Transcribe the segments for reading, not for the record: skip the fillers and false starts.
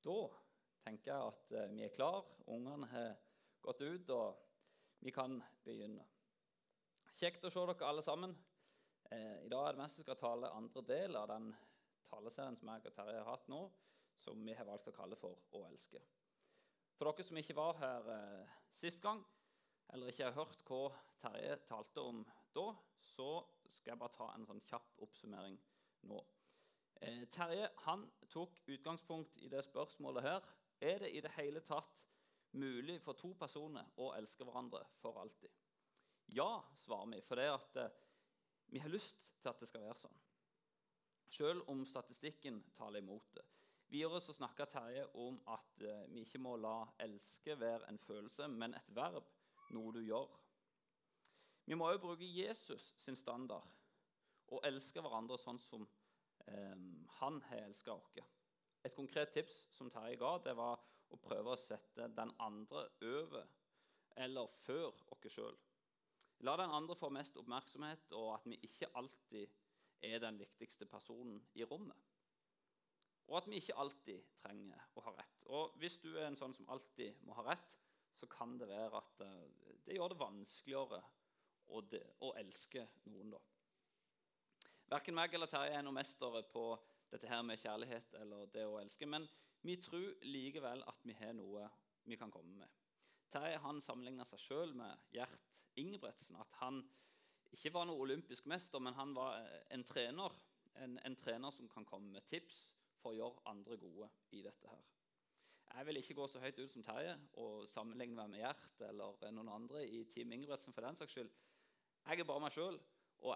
Da tenker jeg at vi klar. Ungene har gått ut, og vi kan begynne. Kjekt å se dere alle sammen. I dag er det mest som skal tale andre del av den taleserien som jeg og Terje har hatt nå, som vi har valgt å kalle for «Å elske». For dere som ikke var her sist gang, eller ikke har hørt hva Terje talte om da, så skal jeg bare ta en sånn kjapp oppsummering nå. Terje, han tok utgangspunkt i det spørsmålet her. Er det i det hele tatt mulig for to personer å elske hverandre for alltid? Ja, svarer vi, for det at vi har lyst til at det skal være sånn. Selv om statistikken taler imot det. Videre så snakket Terje om at vi ikke må la elske være en følelse, men et verb, noe du gjør. Vi må også bruke Jesus sin standard og elske hverandre sånn som han har elsket oss. Et konkret tips som Terje ga, det var å prøve å sette den andre over eller før oss selv. La den andre få mest oppmerksomhet, og at vi ikke alltid er den viktigste personen i rommet. Og at vi ikke alltid trenger å ha rett. Og hvis du er en sånn som alltid må ha rett, så kan det være at det gjør det vanskeligere å elske noen da. Hverken meg eller Terje er noen mestere på dette her med kjærlighet eller det å elske, men vi tror likevel at vi har noe vi kan komme med. Terje han sammenlignet seg selv med Gjert Ingebretsen, at han ikke var noen olympisk mester, men han var en trener, en trener som kan komme med tips for å gjøre andre gode i dette her. Jeg vil ikke gå så høyt ut som Terje og sammenligne meg med Gjert eller noen andre i Team Ingebretsen for den saks skyld. Jeg er bare meg selv, og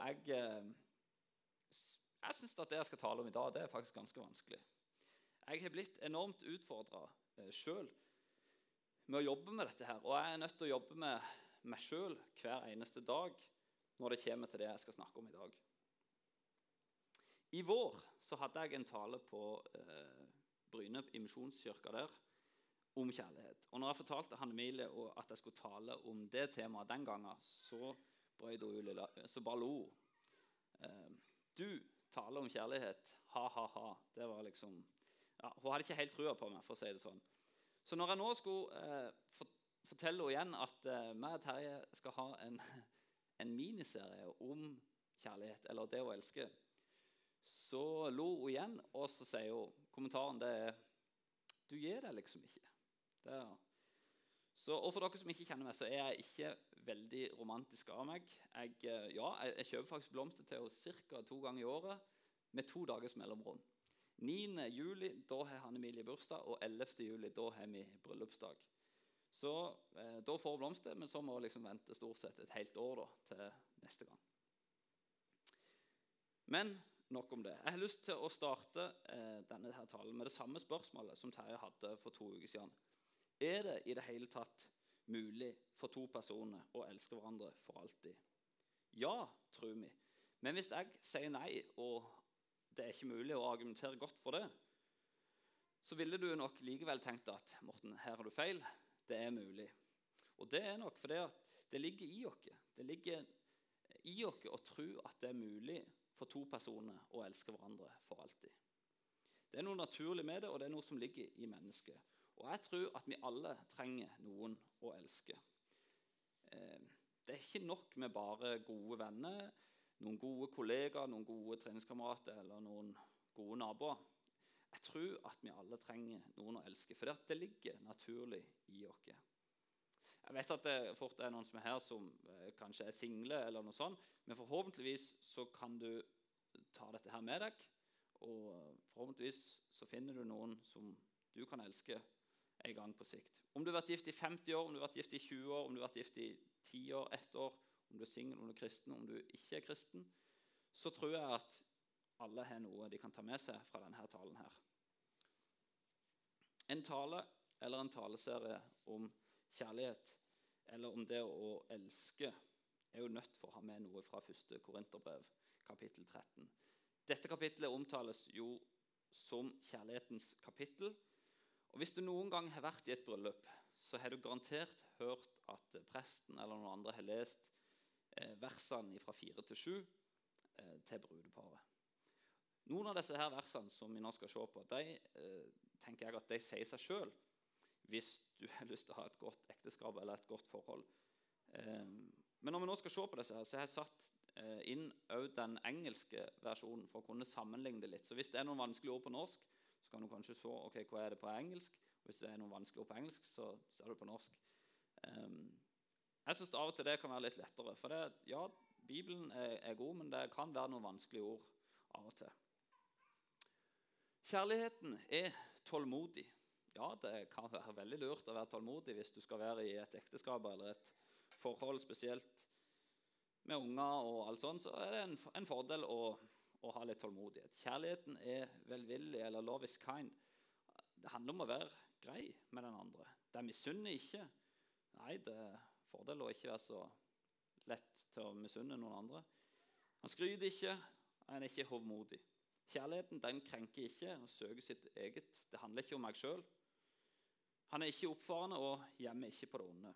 jeg synes at det jeg skal tale om i dag, det er faktisk ganske vanskelig. Jeg har blitt enormt utfordret selv med å jobbe med dette her, og jeg er nødt til å jobbe med meg selv hver eneste dag når det kommer til det jeg skal snakke om i dag. I vår så hadde jeg en tale på Bryne i Misjonskirka der om kjærlighet. Og når jeg fortalte Hanne-Emilie at jeg skulle tale om det temaet den gangen, så bare lo hun. Du taler om kjærlighet, ha. Det var liksom, ja, hun hadde ikke helt trua på meg, for å si det sånn. Så når jeg nå skulle fortelle henne igjen at meg og Terje skal ha en miniserie om kjærlighet, eller det å elske, så lo hun igjen, og så sier hun, kommentaren det er, du gir det liksom ikke. Og for dere som ikke kjenner meg, så er jeg ikke veldig romantisk av meg. Jeg kjøper faktisk blomster til henne cirka 2 ganger i året, med 2 dagers mellomrom. 9. juli, da har Hanne-Emilie bursdag, og 11. juli, da har vi bryllupsdag. Så da får hun blomster, men så må hun liksom vente stort sett et helt år da, til neste gang. Men nok om det. Jeg har lyst til å starte denne her talen med det samme spørsmålet som Terje hadde for 2 uker siden. Er det i det hele tatt mulig for 2 personer å elske hverandre for alltid? Ja, tror vi. Men hvis jeg sier nei, og det er ikke mulig å argumentere godt for det, så ville du nok likevel tenkt at Morten, her har du feil. Det er mulig. Og det er nok fordi at det ligger i oss. Det ligger i oss å tro at det er mulig for 2 personer å elske hverandre for alltid. Det er noe naturlig med det, og det er noe som ligger i mennesket. Og jeg tror at vi alle trenger noen å elske. Det er ikke nok med bare gode venner, noen gode kollegaer, noen gode treningskamerater eller noen gode naboer. Jeg tror at vi alle trenger noen å elske, for det ligger naturlig i oss. Jeg vet at det fort er noen som er her som kanskje er single eller noe sånt, men forhåpentligvis så kan du ta dette her med deg, og forhåpentligvis så finner du noen som du kan elske en gang på sikt. Om du har vært gift i 50 år, om du har vært gift i 20 år, om du har vært gift i 10 år, 1 år, om du er single, om du er kristen, om du ikke er kristen, så tror jeg at alle har noe de kan ta med seg fra denne talen her. En tale eller en taleserie om kjærlighet, eller om det å elske, er jo nødt for å ha med noe fra 1. Korinterbrev, kapittel 13. Dette kapittelet omtales jo som kjærlighetens kapittel, og hvis du noen gang har vært i et bryllup, så har du garantert hørt at presten eller noen andre har lest versene fra 4 til 7 til brudeparet. Noen av disse her versene som vi nå skal se på, de tenker jeg at det sier seg selv hvis du har lyst til å ha et godt ekteskap eller et godt forhold. Men når vi nå skal se på disse her, så har jeg satt inn også den engelske versjonen for å kunne sammenligne det litt. Så hvis det er noen vanskelige ord på norsk, så kan du kanskje se ok, hva er det på engelsk. Hvis det er noen vanskelige ord på engelsk, så ser du på norsk. Jeg synes av og til det kan være litt lettere. For det, ja, Bibelen er god, men det kan være noen vanskelige ord av og til. Kjærligheten er tålmodig. Ja, det kan være veldig lurt å være tålmodig hvis du skal være i et ekteskap eller et forhold, spesielt med unger og alt sånt, så er det en fordel å ha litt tålmodighet. Kjærligheten er velvillig, eller love is kind. Det handler om å være grei med den andre. Det misunner ikke. Nei, det er fordel å ikke være så lett til å misunne noen andre. Han skryter ikke, han er ikke hovmodig. Kjærligheten, den krenker ikke og søker sitt eget. Det handler ikke om meg selv. Han er ikke oppfarende og gjemmer ikke på det onde.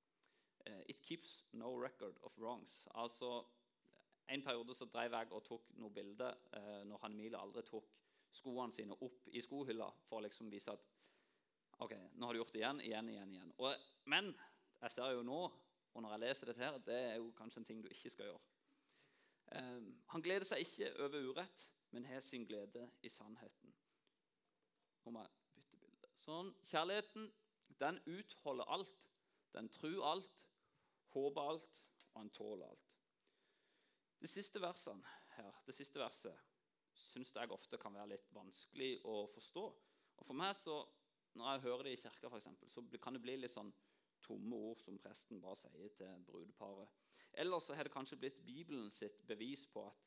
It keeps no record of wrongs. Altså, en periode så drev jeg og tok noen bilder når Emilie aldri tok skoene sine opp i skohylla for å liksom vise at ok, nå har du gjort det igjen. Men jeg ser jo nå, og når jeg leser dette her, det er jo kanskje en ting du ikke skal gjøre. Han gleder seg ikke over urett, men har sin glede i sannheten. Nå må jeg bytte bilde. Sånn, kjærligheten, den utholder alt. Den tror alt, håper alt, og han tåler alt. Det siste verset, synes jeg ofte kan være litt vanskelig å forstå. Og for meg, så, når jeg hører det i kirka for eksempel, så kan det bli litt sånn tomme ord som presten bare sier til brudeparet. Eller så har det kanskje blitt Bibelen sitt bevis på at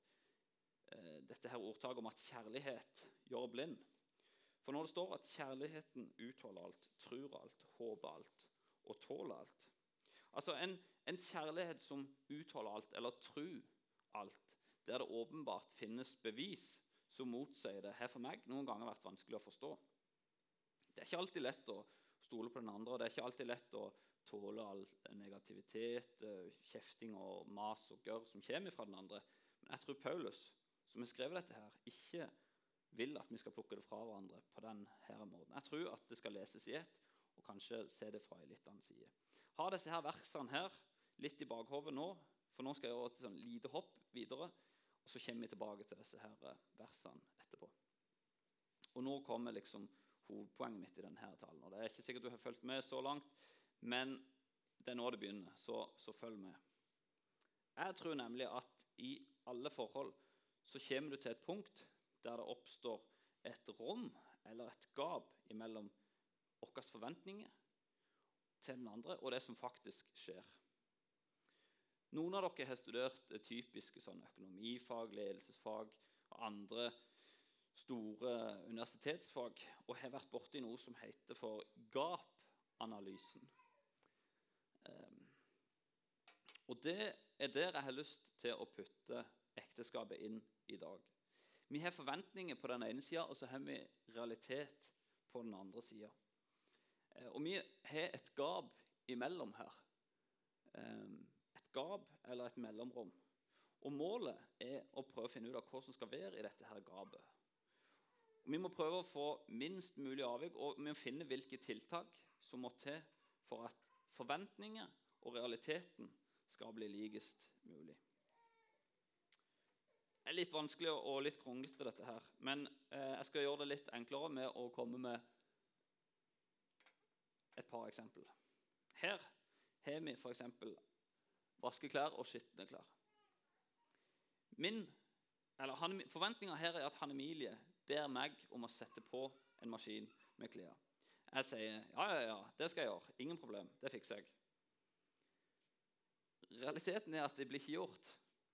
dette her ordtaket om at kjærlighet gjør blind. For når det står at kjærligheten utholder alt, tror alt, håper alt og tåler alt. Altså en kjærlighet som utholder alt, eller tror alt, der det åpenbart finnes bevis som motsier det, har for meg noen ganger vært vanskelig å forstå. Det er ikke alltid lett å stole på den andre, og det er ikke alltid lett å tåle all negativitet, kjefting og mas og gørr som kommer fra den andre. Men jeg tror Paulus, som har skrevet dette her, ikke vil at vi skal plukke det fra hverandre på denne måten. Jeg tror at det skal leses i ett, og kanskje se det fra en litt annen side. Ha disse her versene her litt i bakhovet nå, for nå skal jeg gjøre et sånn lite hopp videre, og så kommer vi tilbake til disse her versene etterpå. Og nå kommer liksom hovedpoenget mitt i denne talen, og det er ikke sikkert du har fulgt med så langt, men det er nå det begynner, så følg med. Jeg tror nemlig at i alle forhold så kommer du til et punkt der det oppstår et rom eller et gap mellom våre forventninger til den andre og det som faktisk skjer. Noen av dere har studert typiske sånn økonomifag, ledelsesfag og andre store universitetsfag og har vært borte i noe som heter for gap-analysen. Og det er der jeg har lyst til å putte ekteskapet inn i dag. Vi har forventninger på den ene siden, og så har vi realitet på den andre siden. Og vi har et gap imellom her. Et gap eller et mellomrom. Og målet er å prøve å finne ut av hva som skal være i dette her gapet. Og vi må prøve å få minst mulig avvik, og vi må finne hvilke tiltak som må til for at forventninger og realiteten skal bli likest mulig. Det er litt vanskelig og litt kronglete dette her, men jeg skal gjøre det litt enklere med å komme med et par eksempler. Her har vi for eksempel vaskeklær og skitne klær. Forventningen her er at Emilie ber meg om å sette på en maskin med klær. Jeg sier, ja, det skal jeg gjøre, ingen problem, det fikser jeg. Realiteten er at det blir ikke gjort.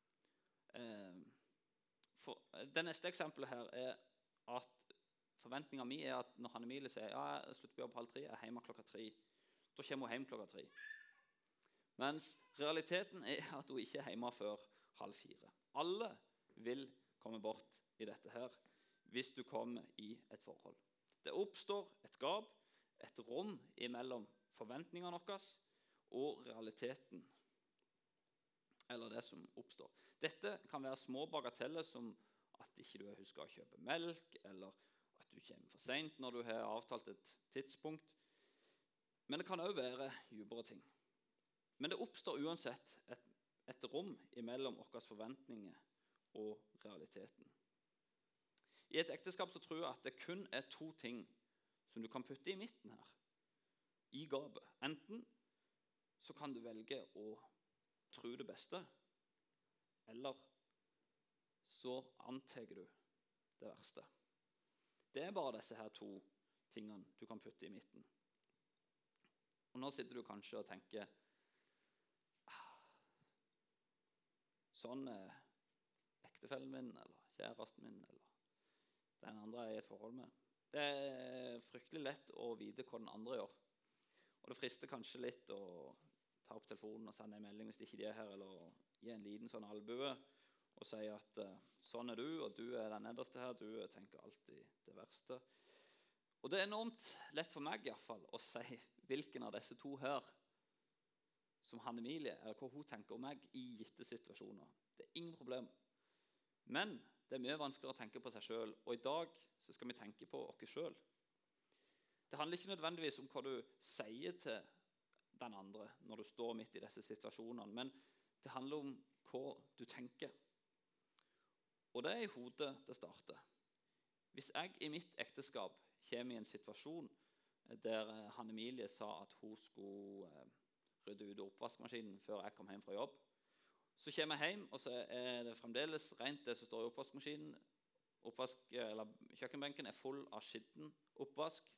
Det neste eksempelet her er at forventningen min er at når Emilie sier ja, jeg slutter på jobb 2:30, jeg er hjemme 3:00, da kommer hun hjem 3:00. Mens realiteten er at hun ikke er hjemme før 3:30. Alle vil komme bort i dette her hvis du kommer i et forhold. Det oppstår et gap, et rom mellom forventningene våre og realiteten, eller det som oppstår. Dette kan være små bagateller som at ikke du husker å kjøpe melk, eller at du du kommer for sent når du har avtalt et tidspunkt. Men det kan også være dypere ting. Men det oppstår uansett et rom mellom våre forventninger og realiteten. I et ekteskap så tror jeg at det kun er to ting som du kan putte i midten her, i gapet. Enten så kan du velge å tro det beste, eller så antar du det verste. Det er bare disse her to tingene du kan putte i midten. Og nå sitter du kanskje og tenker, sånn er ektefellen min, eller kjæresten min, eller den andre er i et forhold med. Det er fryktelig lett å vite hva den andre gjør. Og det frister kanskje litt å ta opp telefonen og sende en melding hvis ikke de er her, eller gi en liten sånn albue og si at sånn er du, og du er den nederste her, du tenker alltid det verste. Og det er enormt lett for meg i hvert fall å si hvilken av disse to her som Hanne-Emilie, eller hva hun tenker om meg i gitte situasjoner. Det er ingen problem. Men det er mye vanskeligere å tenke på seg selv, og i dag så skal vi tenke på oss selv. Det handler ikke nødvendigvis om hva du sier til den andre når du står midt i disse situasjonene, men det handler om hva du tenker. Og det er i hodet det starter. Hvis jeg i mitt ekteskap kommer i en situasjon der Hanne-Emilie sa at hun skulle rydde ut oppvaskmaskinen før jeg kom hjem fra jobb, så kommer jeg hjem, og så er det fremdeles rent det som står i oppvaskmaskinen. Kjøkkenbenken er full av skitten oppvask.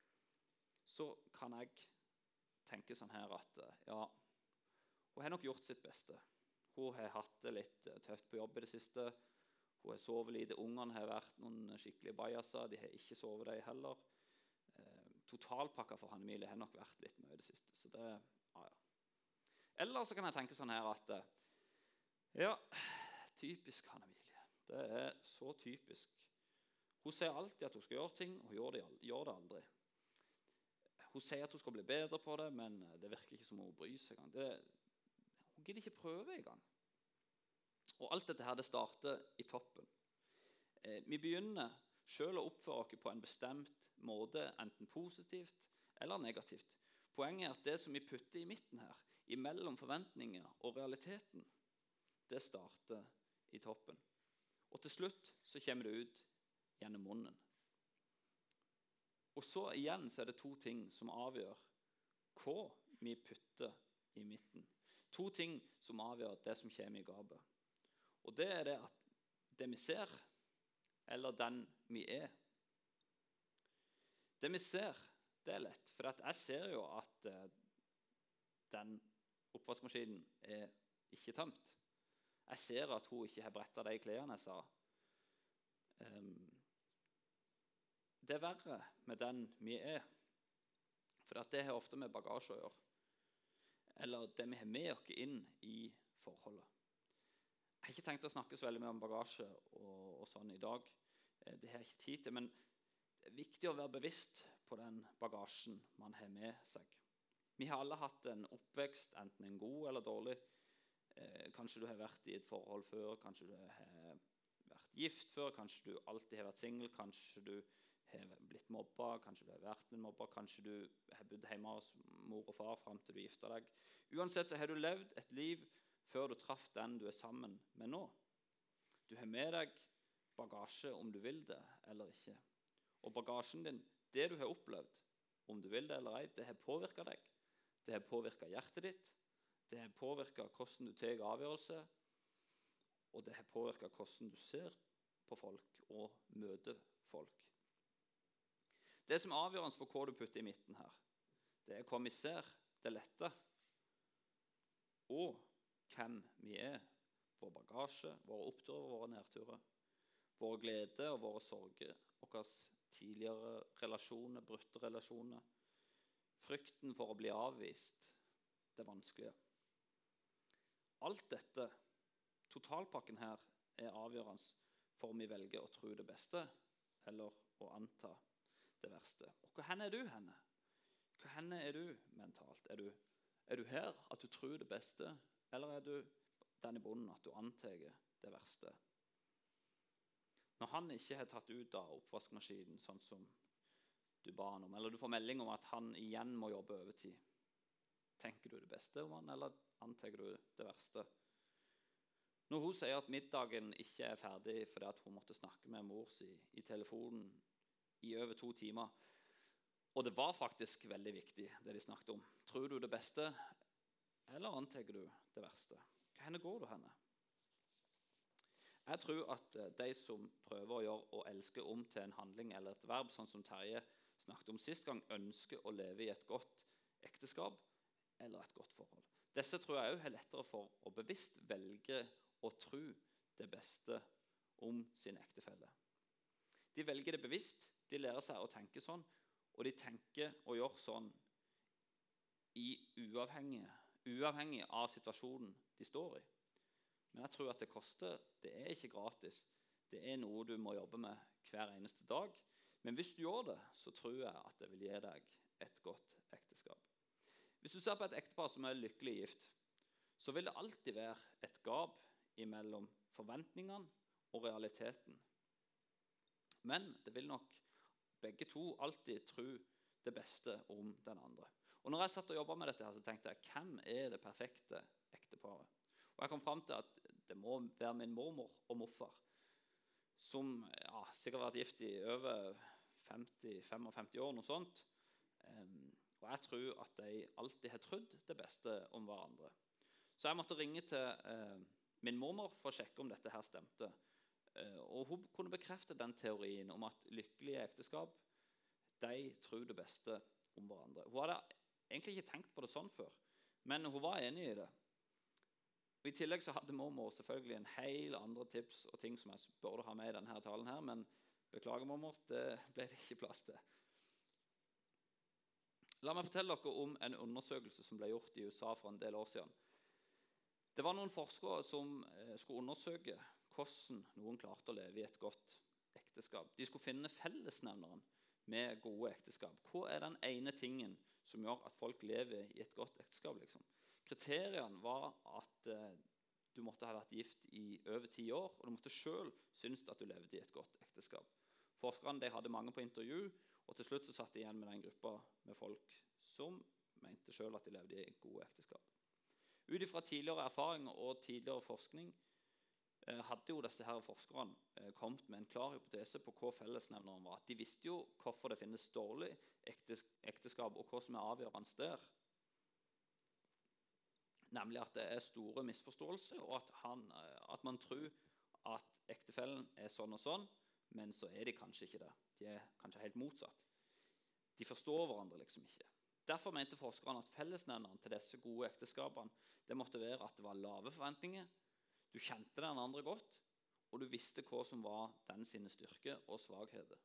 Så kan jeg tenke sånn her at ja, hun har nok gjort sitt beste. Hun har hatt det litt tøft på jobb i det siste. Hun har sovet lite. Ungene har vært noen skikkelige bajaser. De har ikke sovet de heller. Totalpakka for Hanne-Emilie har nok vært litt mye i det siste. Så det, ja. Eller så kan jeg tenke sånn her at ja, typisk Hanne-Emilie. Det er så typisk. Hun sier alltid at hun skal gjøre ting, og hun gjør det aldri. Hun sier at hun skal bli bedre på det, men det virker ikke som hun bryr seg engang. Hun gidder ikke prøve engang. Og alt dette her, det starter i toppen. Vi begynner selv å oppføre oss på en bestemt måte, enten positivt eller negativt. Poenget er at det som vi putter i midten her, imellom forventninger og realiteten, det starter i toppen. Og til slutt så kommer det ut gjennom munnen. Og så igjen så er det to ting som avgjør hva vi putter i midten. To ting som avgjør det som kommer i gapet. Og det er det at det vi ser, eller den vi er. Det vi ser, det er lett. For jeg ser jo at den oppvaskmaskinen er ikke tømt. Jeg ser at hun ikke har brettet de klærne jeg sa. Det er verre med den vi er. For det har ofte med bagasje å gjøre. Eller det vi har med oss inn i forholdet. Jeg har ikke tenkt å snakke så veldig mye om bagasje og sånn i dag. Det har jeg ikke tid til, men det er viktig å være bevisst på den bagasjen man har med seg. Vi har alle hatt en oppvekst, enten en god eller dårlig. Kanskje du har vært i et forhold før, kanskje du har vært gift før, kanskje du alltid har vært single, kanskje du har blitt mobba, kanskje du har vært en mobba, kanskje du har bodd hjemme hos mor og far frem til du gifter deg. Uansett så har du levd et liv før du traff den du er sammen med nå. Du har med deg bagasje om du vil det eller ikke. Og bagasjen din, det du har opplevd, om du vil det eller ei, det har påvirket deg. Det har påvirket hjertet ditt. Det har påvirket hvordan du tar avgjørelse. Og det har påvirket hvordan du ser på folk og møter folk. Det som er avgjørende for hva du putter i midten her, det er hva vi ser, det lette. Og hvem vi er. Vår bagasje, våre oppturer, våre nedturer. Våre gleder og våre sorger. Våre tidligere relasjoner, brutte relasjoner. Frykten for å bli avvist. Det vanskelige. Alt dette, totalpakken her, er avgjørende for om vi velger å tro det beste eller å anta det verste. Og hvor er du henne? Hvor er du mentalt? Er du her at du tror det beste, eller er du den i bunnen at du antar det verste? Når han ikke har tatt ut av oppvaskmaskinen sånn som du ba han om, eller du får melding om at han igjen må jobbe overtid, tenker du det beste om han, eller antar du det verste? Når hun sier at middagen ikke er ferdig fordi at hun måtte snakke med mor si i telefonen i over 2 timer, og det var faktisk veldig viktig det de snakket om, tror du det beste, eller antar du det verste? Hva går du henne? Jeg tror at de som prøver å gjøre og elske om til en handling eller et verb, sånn som Terje snakket om sist gang, ønsker å leve i et godt ekteskap eller et godt forhold. Disse tror jeg også har lettere for å bevisst velge å tro det beste om sin ektefelle. De velger det bevisst, de lærer seg å tenke sånn, og de tenker og gjør sånn uavhengig av situasjonen de står i. Men jeg tror at det koster. Det er ikke gratis. Det er noe du må jobbe med hver eneste dag. Men hvis du gjør det, så tror jeg at det vil gi deg et godt ekteskap. Hvis du ser på et ektepar som er lykkelig gift, så vil det alltid være et gap mellom forventningene og realiteten. Men det vil nok begge to alltid tro det beste om den andre. Og når jeg satt og jobbet med dette her, så tenkte jeg, hvem er det perfekte ekteparet? Og jeg kom frem til at det må være min mormor og morfar, som sikkert har vært gift i over 50-55 år, noe sånt. Og jeg tror at de alltid har trodd det beste om hverandre. Så jeg måtte ringe til min mormor for å sjekke om dette her stemte. Og hun kunne bekrefte den teorien om at lykkelige ekteskap, de tror det beste om hverandre. Hun hadde egentlig ikke tenkt på det sånn før, men hun var enig i det. Og I tillegg så hadde mormor selvfølgelig en hel andre tips og ting som jeg burde ha med i denne talen her, men beklager mormor, det ble det ikke plass til. La meg fortelle dere om en undersøkelse som ble gjort i USA for en del år siden. Det var noen forskere som skulle undersøke hvordan noen klarte å leve i et godt ekteskap. De skulle finne fellesnevneren med gode ekteskap. Hva er den ene tingen som gjør at folk lever i et godt ekteskap, liksom? Kriteriene var at du måtte ha vært gift i over 10 år, og du måtte selv synes at du levde i et godt ekteskap. Forskerne de hadde mange på intervju, og til slutt så satt de igjen med den gruppa med folk som mente selv at de levde i gode ekteskap. Ut fra tidligere erfaring og tidligere forskning hadde jo disse her forskerne kommet med en klar hypotese på hva fellesnevneren var. De visste jo hvorfor det finnes dårlig ekteskap, og hva som er avgjørende der. Nemlig at det er store misforståelser, og at man tror at ektefellen er sånn og sånn, men så er de kanskje ikke det. De er kanskje helt motsatt. De forstår hverandre liksom ikke. Derfor mente forskerne at fellesnevneren til disse gode ekteskapene det måtte være at det var lave forventninger, du kjente den andre godt, og du visste hva som var den sine styrker og svagheter.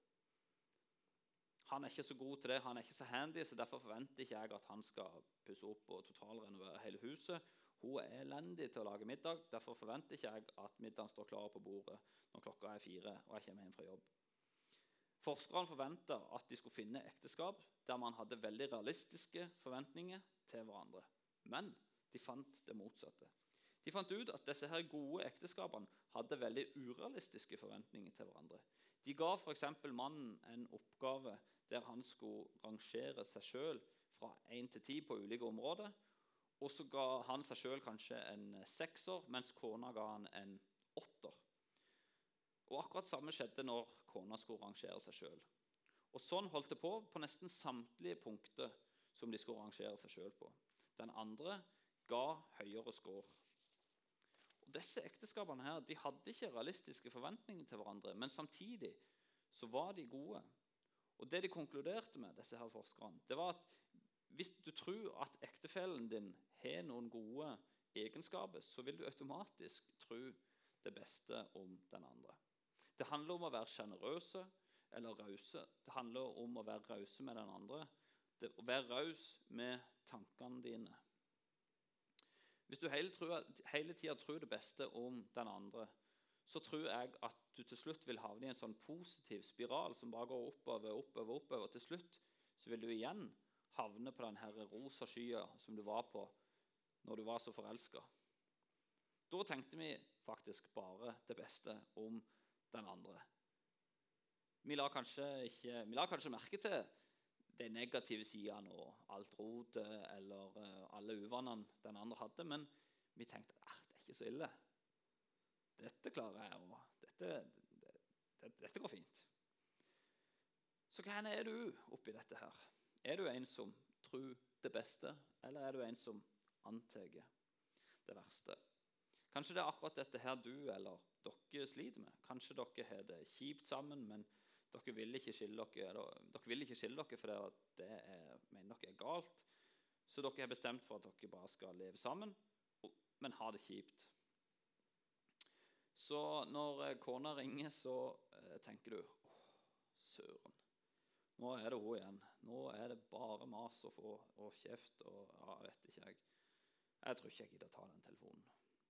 Han er ikke så god til det, han er ikke så handy, så derfor forventer ikke jeg at han skal pusse opp og totalrenovere hele huset. Hun er elendig til å lage middag, derfor forventer ikke jeg at middagen står klar på bordet når klokka er 4 og jeg kommer hjem fra jobb. Forskerne forventet at de skulle finne ekteskap der man hadde veldig realistiske forventninger til hverandre. Men de fant det motsatte. De fant ut at disse her gode ekteskapene hadde veldig urealistiske forventninger til hverandre. De ga for eksempel mannen en oppgave der han skulle rangere seg selv fra 1 til 10 på ulike områder, og så ga han seg selv kanskje en 6-er, mens kona ga han en 8-er. Og akkurat samme skjedde når kona skulle rangere seg selv. Og sånn holdt det på nesten samtlige punkter som de skulle rangere seg selv på. Den andre ga høyere score. Og disse ekteskapene her, de hadde ikke realistiske forventninger til hverandre, men samtidig så var de gode. Og det de konkluderte med, disse her forskerne, det var at hvis du tror at ektefellen din har noen gode egenskaper, så vil du automatisk tro det beste om den andre. Det handler om å være generøse eller rause. Det handler om å være rause med den andre. Å være raus med tankene dine. Hvis du hele tiden tror det beste om den andre, så tror jeg at du til slutt vil havne i en sånn positiv spiral som bare går oppover, og til slutt så vil du igjen havne på den her rosa skya som du var på når du var så forelsket. Da tenkte vi faktisk bare det beste om den andre. Vi la kanskje merke til de negative sidene og alt rotet eller alle uvannene den andre hadde, men vi tenkte det ikke så ille. Dette klarer jeg, og dette går fint. Så hva er du oppi dette her? Er du en som tror det beste, eller er du en som antar det verste? Kanskje det er akkurat dette her du eller dere sliter med. Kanskje dere har det kjipt sammen, men dere vil ikke skille dere for mener dere er galt. Så dere har bestemt for at dere bare skal leve sammen, men ha det kjipt. Så når kona ringer, så tenker du, søren, nå er det hun igjen. Nå er det bare mas og kjeft, og vet ikke jeg. Jeg tror ikke jeg gidder ta den telefonen.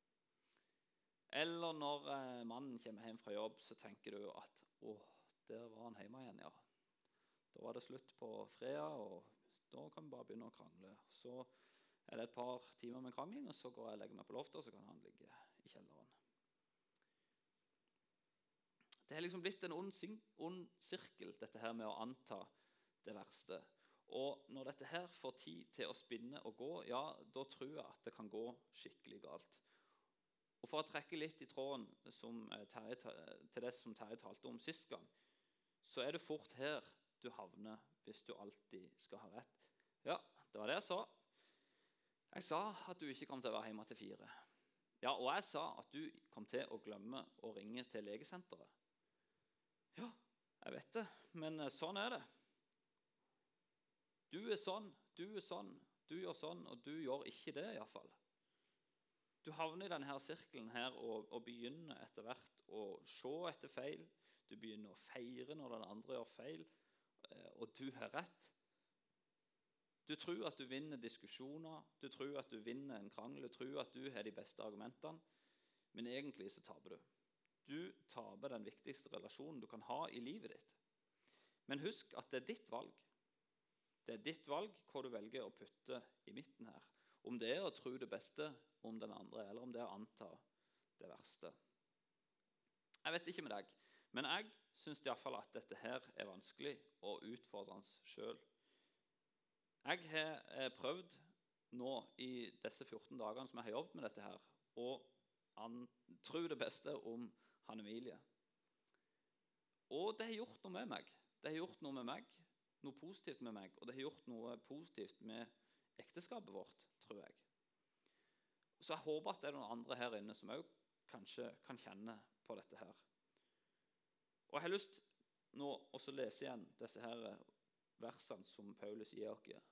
Eller når mannen kommer hjem fra jobb, så tenker du at der var han hjemme igjen, ja. Da var det slutt på fredag, og da kan vi bare begynne å krangle. Så er det et par timer med krangling, og så går jeg og legger meg på loftet, og så kan han ligge i kjelleren. Det er liksom blitt en ond sirkel, dette her med å anta det verste. Og når dette her får tid til å spinne og gå, ja, da tror jeg at det kan gå skikkelig galt. Og for å trekke litt i tråden til det som Terje talte om sist gang, så er det fort her du havner hvis du alltid skal ha rett. Ja, det var det jeg sa. Jeg sa at du ikke kom til å være hjemme til 4. Ja, og jeg sa at du kom til å glemme å ringe til legesenteret. Ja, jeg vet det, men sånn er det. Du er sånn, du gjør sånn, og du gjør ikke det i hvert fall. Du havner i denne sirkelen her og begynner etter hvert å se etter feil. Du begynner å feire når den andre gjør feil, og du har rett. Du tror at du vinner diskusjoner, du tror at du vinner en krangel, du tror at du har de beste argumentene, men egentlig så taper du. Du taper den viktigste relasjonen du kan ha i livet ditt. Men husk at det er ditt valg. Det er ditt valg hvor du velger å putte i midten her. Om det er å tro det beste om den andre, eller om det er å anta det verste. Jeg vet ikke med deg, men jeg synes i hvert fall at dette her er vanskelig og utfordrende selv. Jeg har prøvd nå i disse 14 dagene som jeg har jobbet med dette her, å tro det beste om Hanne Emilie. Og det har gjort noe med meg. Det har gjort noe med meg, noe positivt med meg, og det har gjort noe positivt med ekteskapet vårt, tror jeg. Så jeg håper at det er noen andre her inne som også kanskje kan kjenne på dette her. Og jeg har lyst nå også lese igjen disse her versene som Paulus gir oss.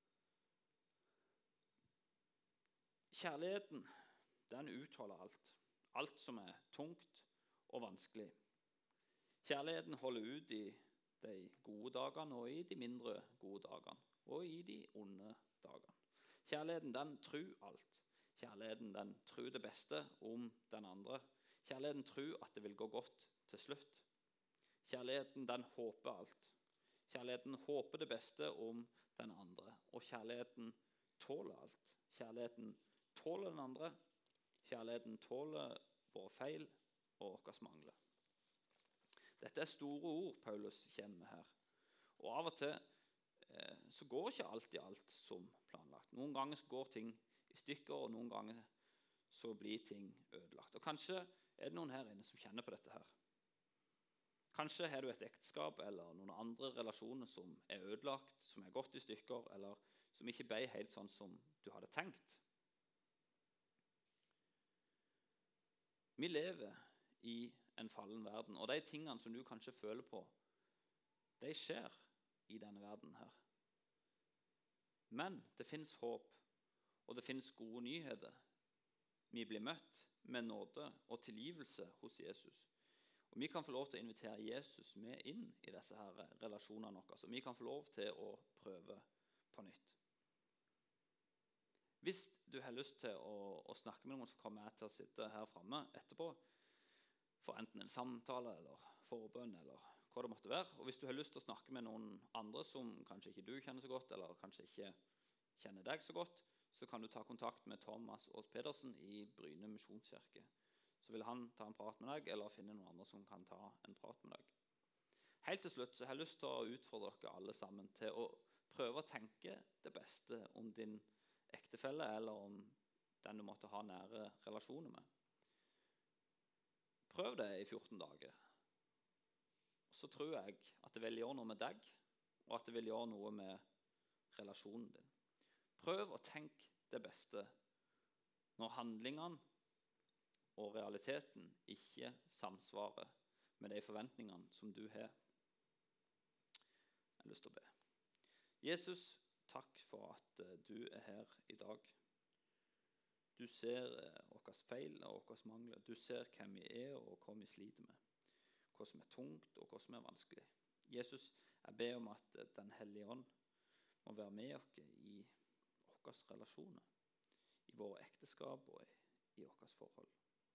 Kjærligheten, den utholder alt. Alt som er tungt og vanskelig. Kjærligheten holder ut i de gode dagene og i de mindre gode dagene. Og i de onde dagene. Kjærligheten, den tror alt. Kjærligheten, den tror det beste om den andre. Kjærligheten tror at det vil gå godt til slutt. Kjærligheten, den håper alt. Kjærligheten håper det beste om den andre. Og kjærligheten tåler alt. Kjærligheten tåler den andre. Kjærligheten tåler våre feil og våre mangler. Dette er store ord Paulus kommer med her. Og av og til så går ikke alltid alt som planlagt. Noen ganger så går ting i stykker, og noen ganger så blir ting ødelagt. Og kanskje er det noen her inne som kjenner på dette her. Kanskje har du et ekteskap eller noen andre relasjoner som er ødelagt, som er gått i stykker, eller som ikke ble helt sånn som du hadde tenkt. Vi lever i en fallen verden, og de tingene som du kanskje føler på, de skjer i denne verden her. Men det finnes håp, og det finnes gode nyheter. Vi blir møtt med nåde og tilgivelse hos Jesus. Og vi kan få lov til å invitere Jesus med inn i disse her relasjonene våre, så vi kan få lov til å prøve på nytt. Hvis du har lyst til å snakke med noen, så kommer jeg til å sitte her fremme etterpå, for enten en samtale eller forbønn eller hva det måtte være. Og hvis du har lyst til å snakke med noen andre som kanskje ikke du kjenner så godt, eller kanskje ikke kjenner deg så godt, så kan du ta kontakt med Thomas Aas Pedersen i Bryne Misjonskirke. Så vil han ta en prat med deg, eller finne noen andre som kan ta en prat med deg. Helt til slutt så har jeg lyst til å utfordre dere alle sammen til å prøve å tenke det beste om din ektefelle eller om den du måtte ha nære relasjoner med. Prøv det i 14 dager. Så tror jeg at det vil gjøre noe med deg, og at det vil gjøre noe med relasjonen din. Prøv å tenke det beste når handlingene og realiteten ikke samsvarer med de forventningene som du har. Jeg har lyst til å be. Jesus, takk for at du er her i dag. Du ser våre feil og våre mangler. Du ser hvem vi er og hva vi sliter med. Hva som er tungt og hva som er vanskelig. Jesus, jeg ber om at Den hellige ånd må være med oss i våre relasjoner, i våre ekteskap og i våre forhold.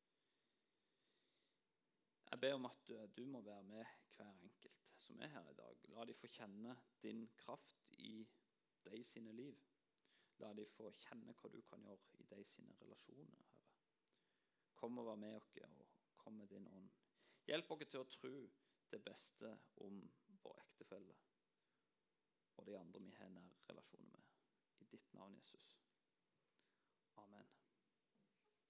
Jeg ber om at du må være med hver enkelt som er her i dag. La de få kjenne din kraft i de sine liv. La de få kjenne hva du kan gjøre i de sine relasjoner, Herre. Kom og vær med oss, og kom med din ånd. Hjelp oss til å tro det beste om vår ektefelle og de andre vi har nær relasjoner med. I ditt navn, Jesus. Amen.